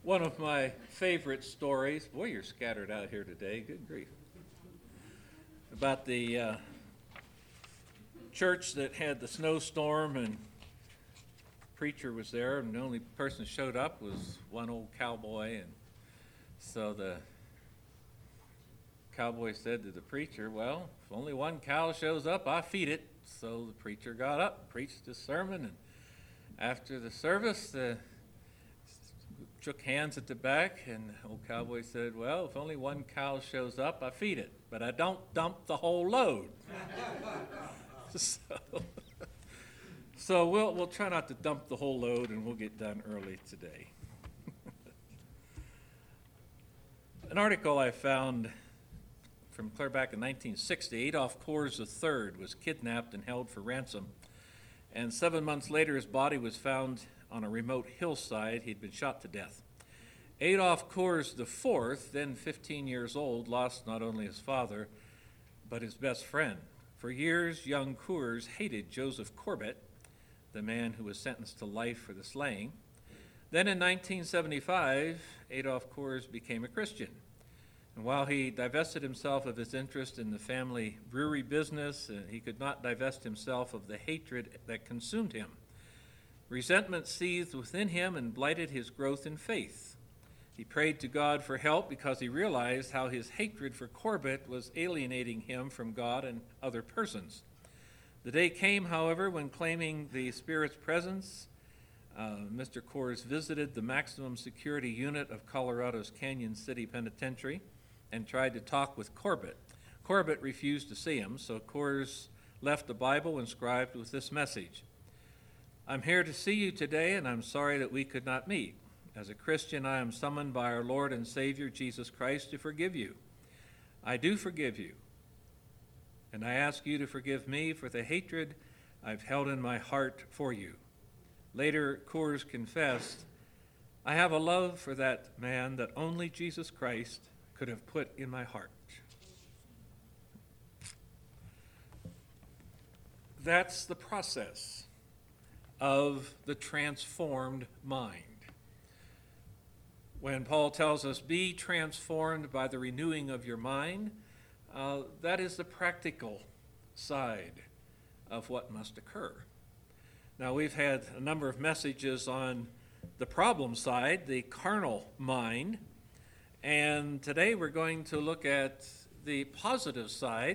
One of my favorite stories, boy, you're scattered out here today, good grief, about the church that had the snowstorm and preacher was there, and the only person that showed up was one old cowboy. And so the cowboy said to the preacher, well, if only one cow shows up, I feed it. So the preacher got up, preached his sermon, and after the service, shook hands at the back, and the old cowboy said, well, if only one cow shows up, I feed it, but I don't dump the whole load. So we'll try not to dump the whole load, and we'll get done early today. An article I found from clear back in 1960, Adolph Coors III was kidnapped and held for ransom, and 7 months later his body was found on a remote hillside. He'd been shot to death. Adolph Coors IV, then 15 years old, lost not only his father, but his best friend. For years, young Coors hated Joseph Corbett, the man who was sentenced to life for the slaying. Then in 1975, Adolph Coors became a Christian. And while he divested himself of his interest in the family brewery business, he could not divest himself of the hatred that consumed him. Resentment seethed within him and blighted his growth in faith. He prayed to God for help because he realized how his hatred for Corbett was alienating him from God and other persons. The day came, however, when, claiming the Spirit's presence, Mr. Coors visited the maximum security unit of Colorado's Canyon City Penitentiary and tried to talk with Corbett. Corbett refused to see him, so Coors left a Bible inscribed with this message: I'm here to see you today, and I'm sorry that we could not meet. As a Christian, I am summoned by our Lord and Savior, Jesus Christ, to forgive you. I do forgive you, and I ask you to forgive me for the hatred I've held in my heart for you. Later, Coors confessed, I have a love for that man that only Jesus Christ could have put in my heart. That's the process of the transformed mind. When Paul tells us, be transformed by the renewing of your mind, that is the practical side of what must occur. Now, we've had a number of messages on the problem side, the carnal mind, and today we're going to look at the positive side,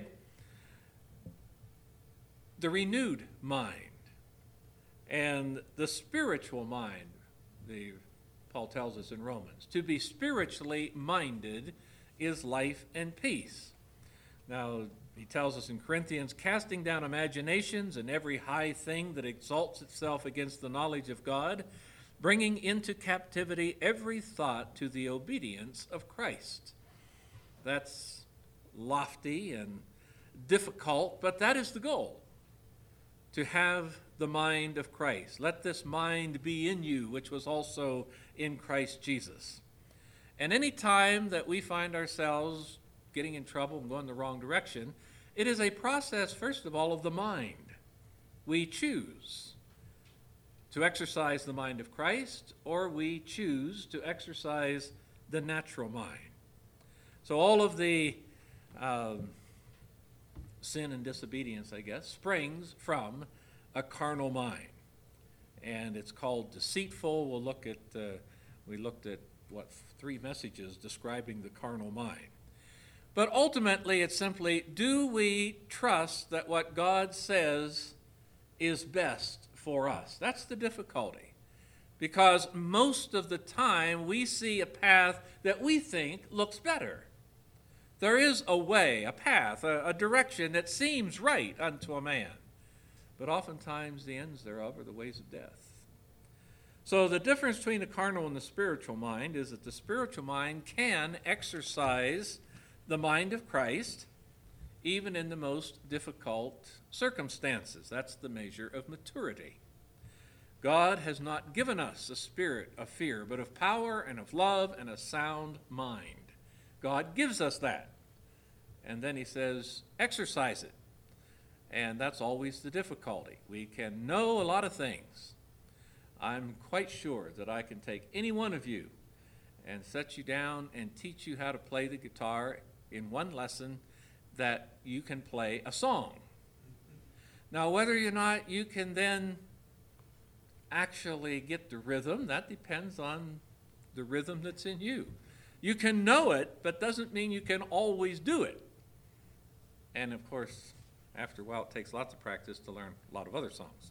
the renewed mind, and the spiritual mind. Paul tells us in Romans, to be spiritually minded is life and peace. Now, he tells us in Corinthians, casting down imaginations and every high thing that exalts itself against the knowledge of God, bringing into captivity every thought to the obedience of Christ. That's lofty and difficult, but that is the goal, to have the mind of Christ. Let this mind be in you, which was also in Christ Jesus. And any time that we find ourselves getting in trouble and going the wrong direction, it is a process, first of all, of the mind. We choose to exercise the mind of Christ, or we choose to exercise the natural mind. So all of the sin and disobedience, I guess, springs from a carnal mind. And it's called deceitful. We looked at 3 messages describing the carnal mind. But ultimately, it's simply, do we trust that what God says is best for us? That's the difficulty. Because most of the time, we see a path that we think looks better. There is a way, a path, a direction that seems right unto a man. But oftentimes, the ends thereof are the ways of death. So the difference between the carnal and the spiritual mind is that the spiritual mind can exercise the mind of Christ, even in the most difficult circumstances. That's the measure of maturity. God has not given us a spirit of fear, but of power and of love and a sound mind. God gives us that. And then he says, exercise it. And that's always the difficulty. We can know a lot of things. I'm quite sure that I can take any one of you and set you down and teach you how to play the guitar in one lesson that you can play a song. Now, whether or not you can then actually get the rhythm, that depends on the rhythm that's in you. You can know it, but doesn't mean you can always do it. And of course, after a while, it takes lots of practice to learn a lot of other songs.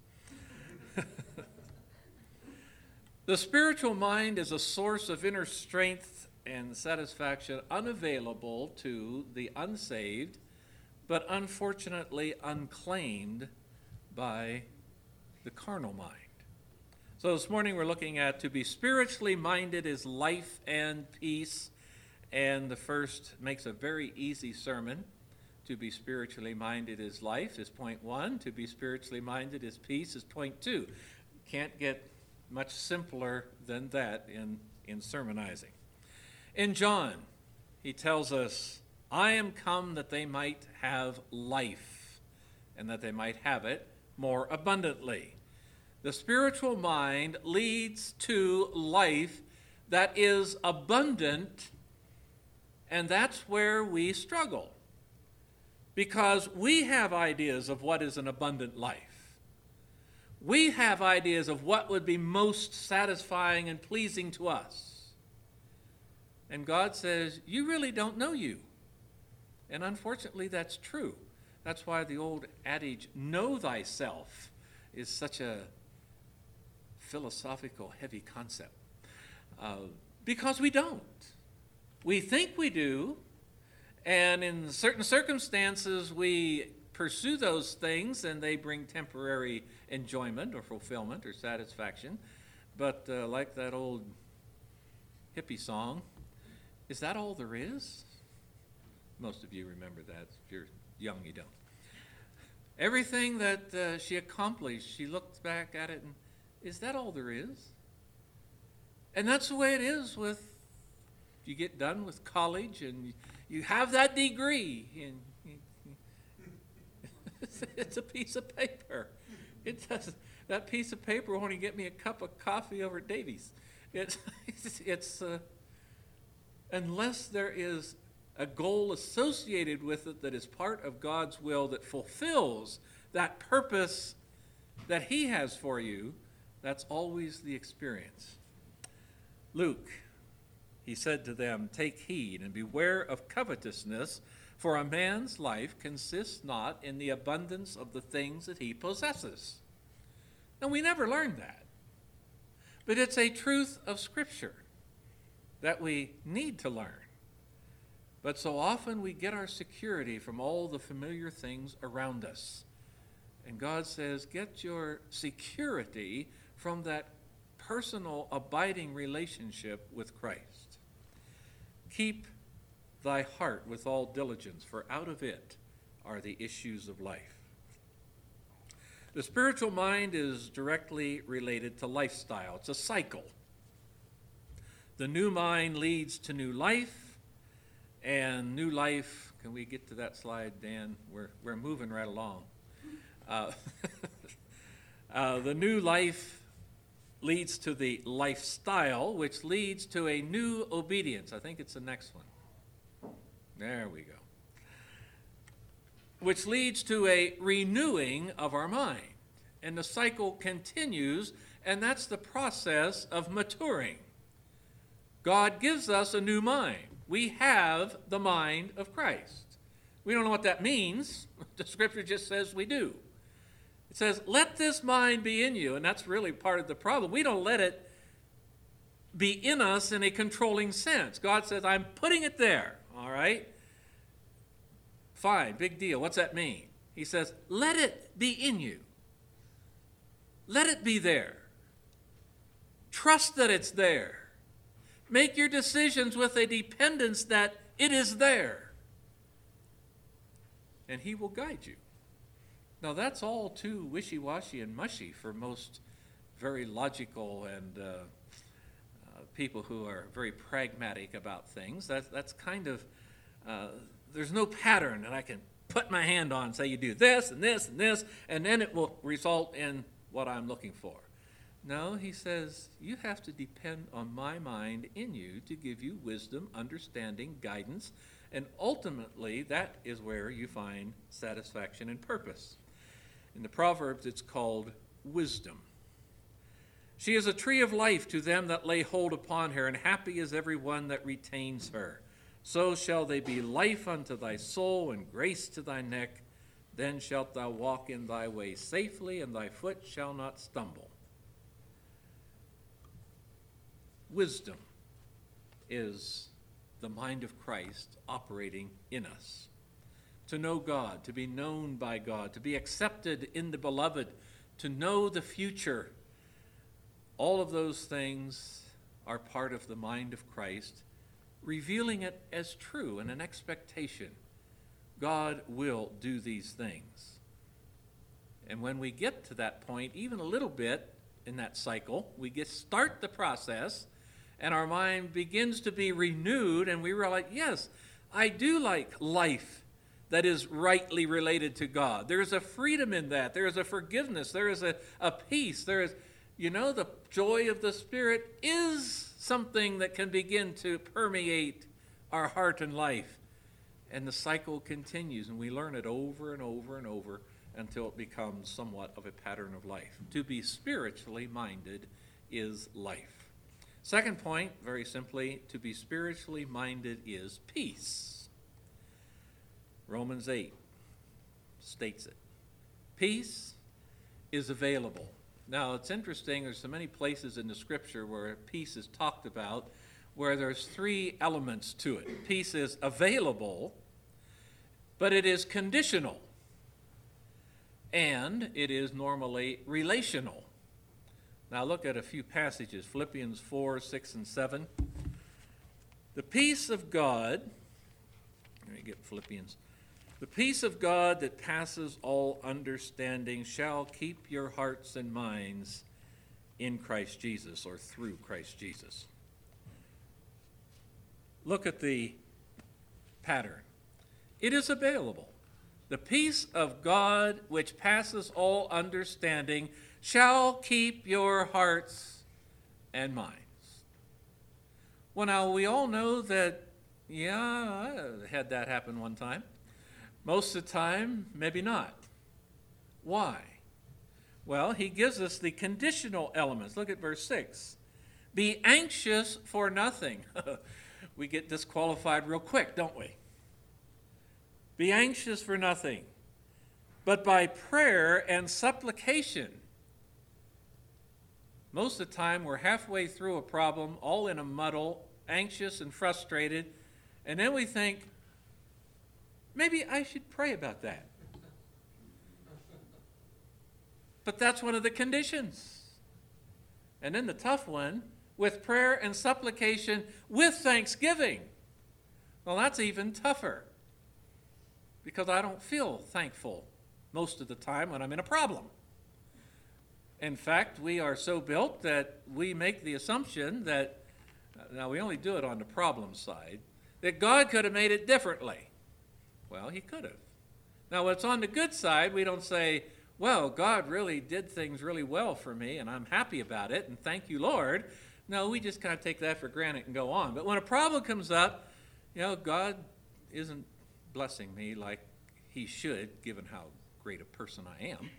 The spiritual mind is a source of inner strength and satisfaction unavailable to the unsaved, but unfortunately unclaimed by the carnal mind. So this morning we're looking at to be spiritually minded is life and peace, and the first makes a very easy sermon. To be spiritually minded is life is point 1. To be spiritually minded is peace is point 2. Can't get much simpler than that in sermonizing. In John, he tells us, I am come that they might have life, and that they might have it more abundantly. The spiritual mind leads to life that is abundant, and that's where we struggle. Because we have ideas of what is an abundant life. We have ideas of what would be most satisfying and pleasing to us. And God says, you really don't know you. And unfortunately, that's true. That's why the old adage, know thyself, is such a philosophical, heavy concept. Because we don't. We think we do, and in certain circumstances, we pursue those things, and they bring temporary enjoyment or fulfillment or satisfaction. But like that old hippie song, is that all there is? Most of you remember that. If you're young, you don't. Everything that she accomplished, she looked back at it and, is that all there is? And that's the way it is with, you get done with college and you have that degree, and it's a piece of paper. It does. That piece of paper won't even get me a cup of coffee over at Davies. It's unless there is a goal associated with it that is part of God's will that fulfills that purpose that He has for you, that's always the experience. Luke, he said to them, take heed and beware of covetousness, for a man's life consists not in the abundance of the things that he possesses. Now, we never learned that. But it's a truth of Scripture that we need to learn. But so often we get our security from all the familiar things around us. And God says, get your security from that personal, abiding relationship with Christ. Keep thy heart with all diligence, for out of it are the issues of life. The spiritual mind is directly related to lifestyle. It's a cycle. The new mind leads to new life, and new life, can we get to that slide, Dan? We're moving right along. The new life leads to the lifestyle, which leads to a new obedience. I think it's the next one. There we go. Which leads to a renewing of our mind. And the cycle continues, and that's the process of maturing. God gives us a new mind. We have the mind of Christ. We don't know what that means. The Scripture just says we do. It says, let this mind be in you, and that's really part of the problem. We don't let it be in us in a controlling sense. God says, I'm putting it there, all right? Fine, big deal. What's that mean? He says, let it be in you. Let it be there. Trust that it's there. Make your decisions with a dependence that it is there. And He will guide you. Now, that's all too wishy-washy and mushy for most very logical and people who are very pragmatic about things. That's kind of, there's no pattern that I can put my hand on and say you do this and this and this, and then it will result in what I'm looking for. No, he says, you have to depend on my mind in you to give you wisdom, understanding, guidance, and ultimately that is where you find satisfaction and purpose. In the Proverbs, it's called wisdom. She is a tree of life to them that lay hold upon her, and happy is every one that retains her. So shall they be life unto thy soul and grace to thy neck. Then shalt thou walk in thy way safely, and thy foot shall not stumble. Wisdom is the mind of Christ operating in us. To know God, to be known by God, to be accepted in the beloved, to know the future. All of those things are part of the mind of Christ, revealing it as true and an expectation. God will do these things. And when we get to that point, even a little bit in that cycle, we start the process, and our mind begins to be renewed, and we realize, yes, I do like life that is rightly related to God. There is a freedom in that. There is a forgiveness. There is a peace. There is, the joy of the Spirit is something that can begin to permeate our heart and life. And the cycle continues, and we learn it over and over and over until it becomes somewhat of a pattern of life. To be spiritually minded is life. Second point, very simply, to be spiritually minded is peace. Romans 8 states it. Peace is available. Now, it's interesting, there's so many places in the Scripture where peace is talked about, where there's three elements to it. Peace is available, but it is conditional, and it is normally relational. Now look at a few passages, Philippians 4, 6, and 7. The peace of God, let me get Philippians. The peace of God that passes all understanding shall keep your hearts and minds in Christ Jesus, or through Christ Jesus. Look at the pattern. It is available. The peace of God which passes all understanding shall keep your hearts and minds. Well, now, we all know that, I had that happen one time. Most of the time, maybe not. Why? Well, he gives us the conditional elements. Look at verse 6. Be anxious for nothing. We get disqualified real quick, don't we? Be anxious for nothing, but by prayer and supplication. Most of the time, we're halfway through a problem, all in a muddle, anxious and frustrated, and then we think, maybe I should pray about that. But that's one of the conditions. And then the tough one, with prayer and supplication with thanksgiving. Well, that's even tougher, because I don't feel thankful most of the time when I'm in a problem. In fact, we are so built that we make the assumption that, now we only do it on the problem side, that God could have made it differently. Well, he could have. Now, what's on the good side, we don't say, well, God really did things really well for me, and I'm happy about it, and thank you, Lord. No, we just kind of take that for granted and go on. But when a problem comes up, God isn't blessing me like he should, given how great a person I am.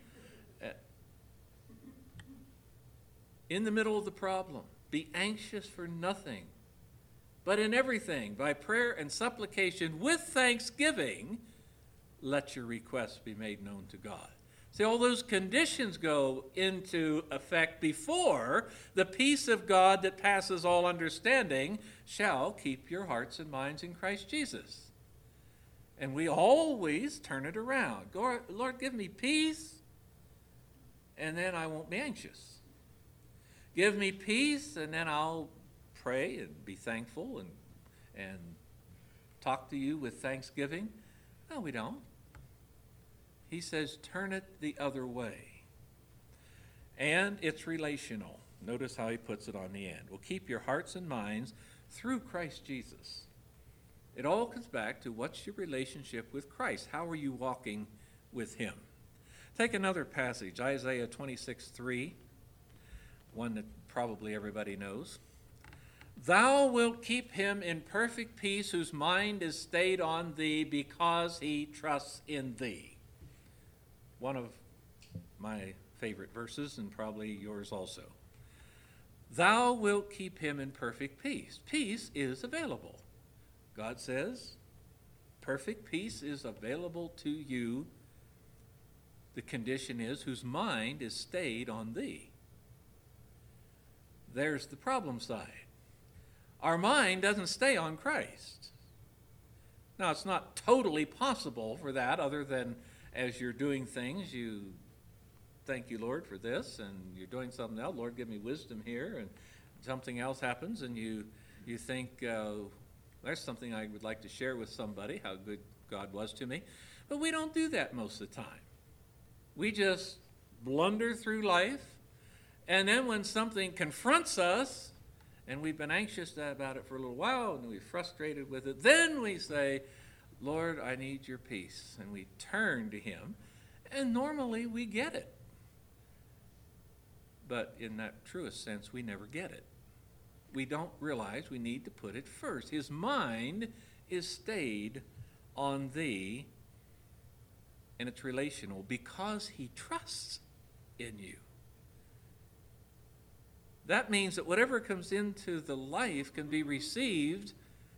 In the middle of the problem, be anxious for nothing, but in everything, by prayer and supplication with thanksgiving, let your requests be made known to God. See, all those conditions go into effect before the peace of God that passes all understanding shall keep your hearts and minds in Christ Jesus. And we always turn it around. Lord, give me peace, and then I won't be anxious. Give me peace, and then I'll pray and be thankful and talk to you with thanksgiving. No, we don't. He says, turn it the other way. And it's relational. Notice how he puts it on the end. Will keep your hearts and minds through Christ Jesus. It all comes back to what's your relationship with Christ? How are you walking with him? Take another passage, Isaiah 26:3. one that probably everybody knows. Thou wilt keep him in perfect peace whose mind is stayed on thee because he trusts in thee. One of my favorite verses, and probably yours also. Thou wilt keep him in perfect peace. Peace is available. God says, perfect peace is available to you. The condition is whose mind is stayed on thee. There's the problem side. Our mind doesn't stay on Christ. Now, it's not totally possible for that, other than as you're doing things, you thank you, Lord, for this, and you're doing something else. Lord, give me wisdom here, and something else happens, and you think, there's something I would like to share with somebody, how good God was to me. But we don't do that most of the time. We just blunder through life, and then when something confronts us, and we've been anxious about it for a little while, and we're frustrated with it, then we say, Lord, I need your peace. And we turn to him, and normally we get it. But in that truest sense, we never get it. We don't realize we need to put it first. His mind is stayed on thee, and it's relational because he trusts in you. That means that whatever comes into the life can be received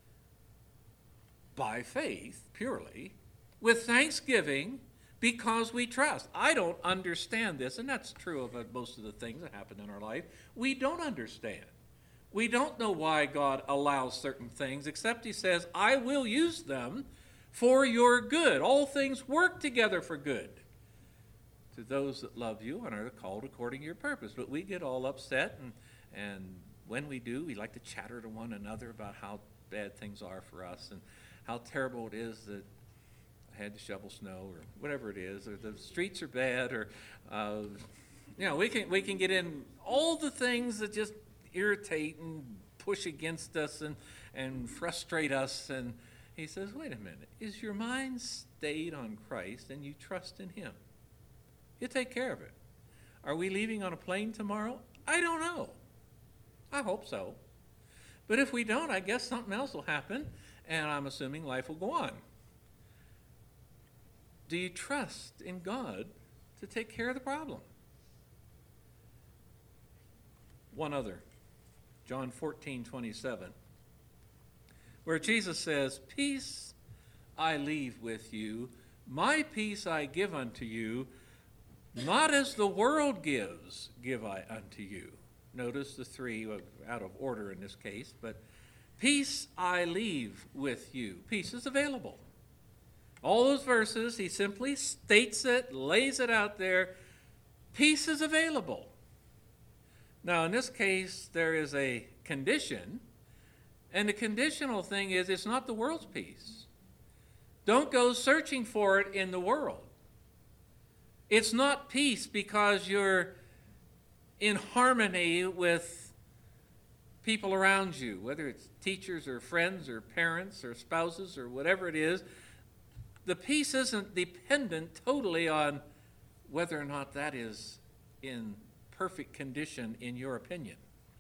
by faith, purely, with thanksgiving, because we trust. I don't understand this, and that's true of most of the things that happen in our life. We don't understand. We don't know why God allows certain things, except he says, I will use them for your good. All things work together for good to those that love you and are called according to your purpose. But we get all upset, and when we do, we like to chatter to one another about how bad things are for us and how terrible it is that I had to shovel snow or whatever it is, or the streets are bad, or we can get in all the things that just irritate and push against us and frustrate us. And he says, wait a minute, is your mind stayed on Christ and you trust in him? He'll take care of it. Are we leaving on a plane tomorrow? I don't know. I hope so. But if we don't, I guess something else will happen, and I'm assuming life will go on. Do you trust in God to take care of the problem? One other, John 14:27, where Jesus says, peace I leave with you, my peace I give unto you, not as the world gives, give I unto you. Notice the three, out of order in this case, but peace I leave with you. Peace is available. All those verses, he simply states it, lays it out there. Peace is available. Now, in this case, there is a condition, and the conditional thing is it's not the world's peace. Don't go searching for it in the world. It's not peace because you're in harmony with people around you, whether it's teachers or friends or parents or spouses or whatever it is. The peace isn't dependent totally on whether or not that is in perfect condition in your opinion.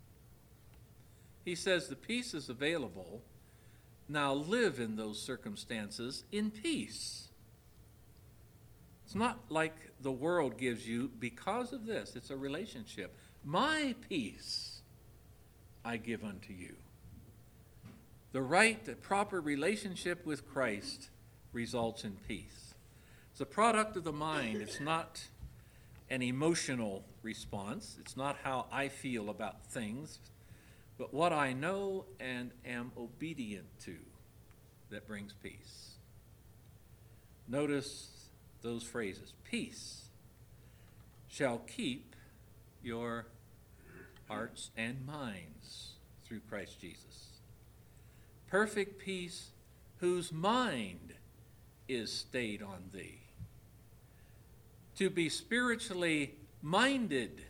He says the peace is available. Now live in those circumstances in peace. It's not like the world gives you because of this. It's a relationship. My peace I give unto you. The right, the proper relationship with Christ results in peace. It's a product of the mind. It's not an emotional response. It's not how I feel about things, but what I know and am obedient to that brings peace. Notice those phrases. Peace shall keep your hearts and minds through Christ Jesus. Perfect peace whose mind is stayed on thee. To be spiritually minded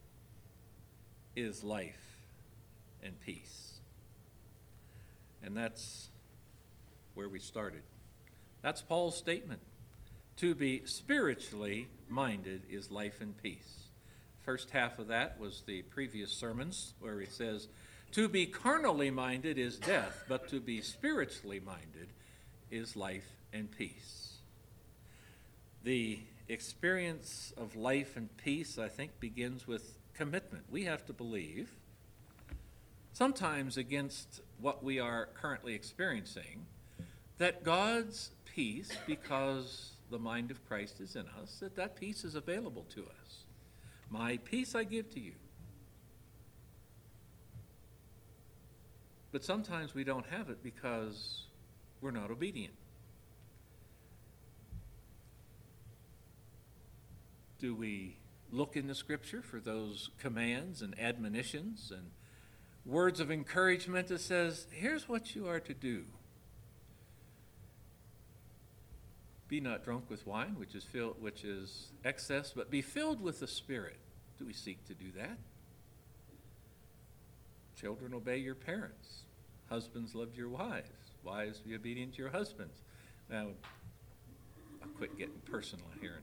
is life and peace. And that's where we started. That's Paul's statement. To be spiritually minded is life and peace. first half of that was the previous sermons, where he says, to be carnally minded is death, but to be spiritually minded is life and peace. The experience of life and peace, I think, begins with commitment. We have to believe, sometimes against what we are currently experiencing, that God's peace, because the mind of Christ is in us, that peace is available to us. My peace I give to you. But sometimes we don't have it because we're not obedient. Do we look in the Scripture for those commands and admonitions and words of encouragement that says, here's what you are to do? Be not drunk with wine, which is excess, but be filled with the Spirit. Do we seek to do that? Children, obey your parents. Husbands, love your wives. Wives, be obedient to your husbands. Now, I'll quit getting personal here.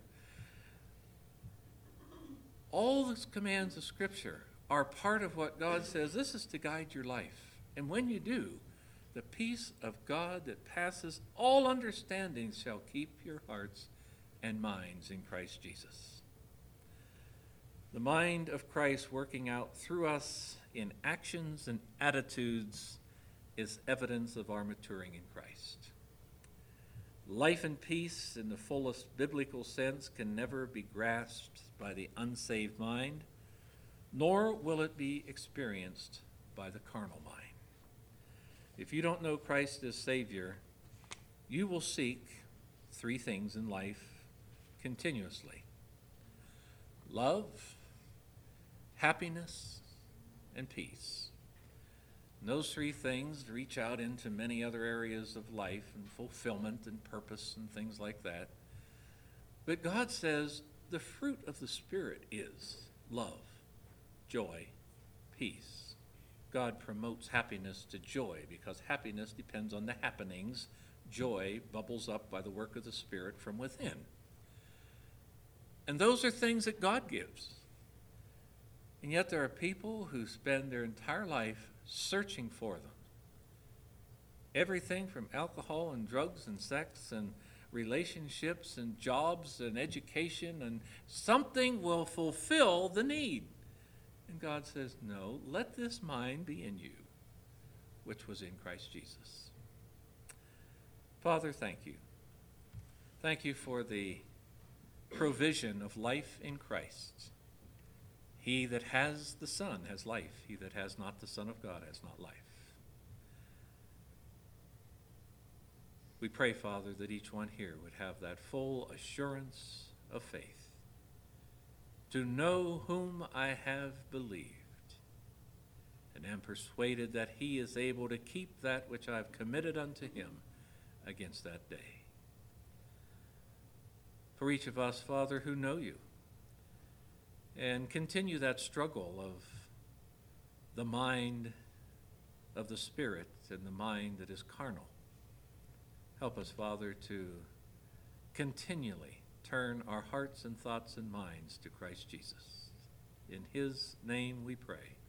All the commands of Scripture are part of what God says, this is to guide your life. And when you do, the peace of God that passes all understanding shall keep your hearts and minds in Christ Jesus. The mind of Christ working out through us in actions and attitudes is evidence of our maturing in Christ. Life and peace in the fullest biblical sense can never be grasped by the unsaved mind, nor will it be experienced by the carnal mind. If you don't know Christ as Savior, you will seek three things in life continuously: love, happiness, and peace. And those three things reach out into many other areas of life and fulfillment and purpose and things like that. But God says the fruit of the Spirit is love, joy, peace. God promotes happiness to joy because happiness depends on the happenings. Joy bubbles up by the work of the Spirit from within. And those are things that God gives. And yet there are people who spend their entire life searching for them. Everything from alcohol and drugs and sex and relationships and jobs and education, and something will fulfill the need. And God says, no, let this mind be in you, which was in Christ Jesus. Father, thank you. Thank you for the provision of life in Christ. He that has the Son has life. He that has not the Son of God has not life. We pray, Father, that each one here would have that full assurance of faith, to know whom I have believed, and am persuaded that he is able to keep that which I have committed unto him against that day. For each of us, Father, who know you, and continue that struggle of the mind of the Spirit and the mind that is carnal. Help us, Father, to continually turn our hearts and thoughts and minds to Christ Jesus. In his name we pray.